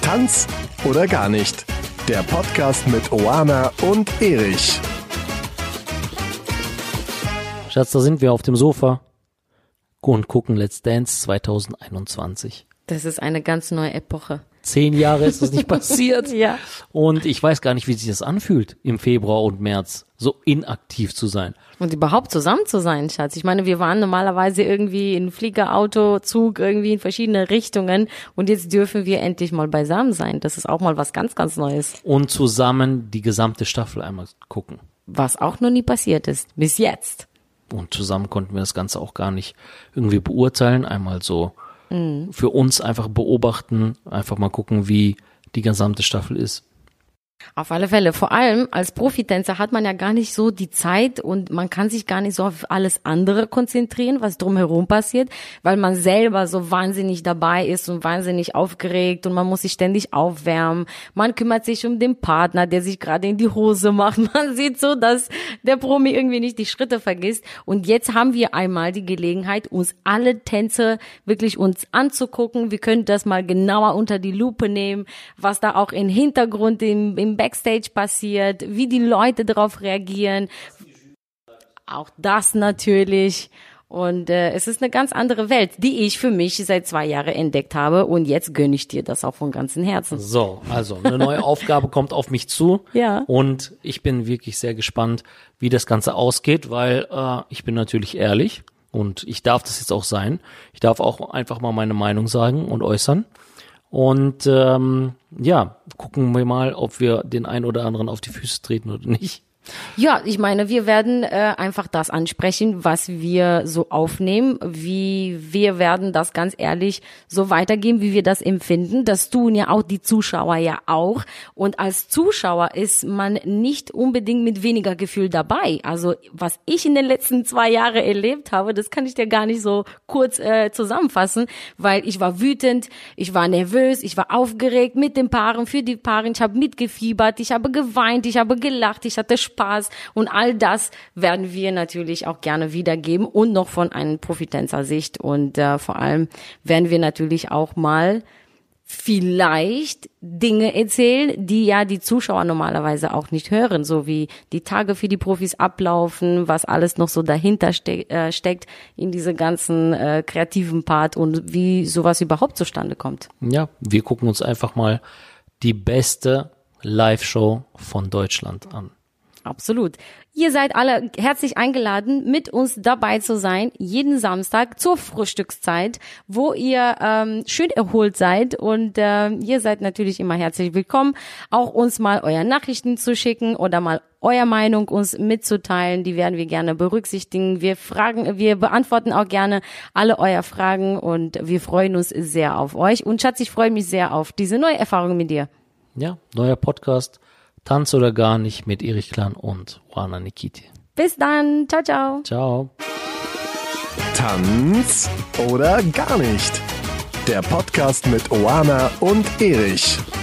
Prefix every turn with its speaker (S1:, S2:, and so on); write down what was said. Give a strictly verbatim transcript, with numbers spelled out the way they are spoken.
S1: Tanz oder gar nicht. Der Podcast mit Oana und Erich.
S2: Schatz, da sind wir auf dem Sofa und gucken Let's Dance zwanzig einundzwanzig.
S3: Das ist eine ganz neue Epoche.
S2: Zehn Jahre ist das nicht passiert.
S3: Ja.
S2: Und ich weiß gar nicht, wie sich das anfühlt, im Februar und März so inaktiv zu sein.
S3: Und überhaupt zusammen zu sein, Schatz. Ich meine, wir waren normalerweise irgendwie in Flieger, Auto, Zug, irgendwie in verschiedene Richtungen. Und jetzt dürfen wir endlich mal beisammen sein. Das ist auch mal was ganz, ganz Neues.
S2: Und zusammen die gesamte Staffel einmal gucken.
S3: Was auch noch nie passiert ist. Bis jetzt.
S2: Und zusammen konnten wir das Ganze auch gar nicht irgendwie beurteilen. Einmal so mhm. für uns einfach beobachten, einfach mal gucken, wie die gesamte Staffel ist.
S3: Auf alle Fälle. Vor allem als Profitänzer hat man ja gar nicht so die Zeit und man kann sich gar nicht so auf alles andere konzentrieren, was drumherum passiert, weil man selber so wahnsinnig dabei ist und wahnsinnig aufgeregt und man muss sich ständig aufwärmen. Man kümmert sich um den Partner, der sich gerade in die Hose macht. Man sieht so, dass der Promi irgendwie nicht die Schritte vergisst. Und jetzt haben wir einmal die Gelegenheit, uns alle Tänze wirklich uns anzugucken. Wir können das mal genauer unter die Lupe nehmen, was da auch im Hintergrund im, im Backstage passiert, wie die Leute darauf reagieren. Auch das natürlich. Und äh, es ist eine ganz andere Welt, die ich für mich seit zwei Jahren entdeckt habe. Und jetzt gönne ich dir das auch von ganzem Herzen.
S2: So, also eine neue Aufgabe kommt auf mich zu.
S3: Ja.
S2: Und ich bin wirklich sehr gespannt, wie das Ganze ausgeht, weil äh, ich bin natürlich ehrlich und ich darf das jetzt auch sein. Ich darf auch einfach mal meine Meinung sagen und äußern. Und ähm, ja, gucken wir mal, ob wir den einen oder anderen auf die Füße treten oder nicht.
S3: Ja, ich meine, wir werden äh, einfach das ansprechen, was wir so aufnehmen, wie wir werden das ganz ehrlich so weitergeben, wie wir das empfinden. Das tun ja auch die Zuschauer ja auch. Und als Zuschauer ist man nicht unbedingt mit weniger Gefühl dabei. Also was ich in den letzten zwei Jahren erlebt habe, das kann ich dir gar nicht so kurz äh, zusammenfassen, weil ich war wütend, ich war nervös, ich war aufgeregt mit den Paaren, für die Paare, ich habe mitgefiebert, ich habe geweint, ich habe gelacht, ich hatte Spaß. Und all das werden wir natürlich auch gerne wiedergeben und noch von einer Profitänzer-Sicht. Und äh, vor allem werden wir natürlich auch mal vielleicht Dinge erzählen, die ja die Zuschauer normalerweise auch nicht hören, so wie die Tage für die Profis ablaufen, was alles noch so dahinter ste- äh, steckt in diese ganzen äh, kreativen Part und wie sowas überhaupt zustande kommt.
S2: Ja, wir gucken uns einfach mal die beste Live-Show von Deutschland an.
S3: Absolut. Ihr seid alle herzlich eingeladen, mit uns dabei zu sein, jeden Samstag zur Frühstückszeit, wo ihr ähm, schön erholt seid und äh, ihr seid natürlich immer herzlich willkommen, auch uns mal eure Nachrichten zu schicken oder mal eure Meinung uns mitzuteilen, die werden wir gerne berücksichtigen. Wir fragen, wir beantworten auch gerne alle eure Fragen und wir freuen uns sehr auf euch. Und Schatz, ich freue mich sehr auf diese neue Erfahrung mit dir.
S2: Ja, neuer Podcast. Tanz oder gar nicht mit Erich Klan und Oana Nikiti.
S3: Bis dann. Ciao, ciao.
S2: Ciao.
S1: Tanz oder gar nicht. Der Podcast mit Oana und Erich.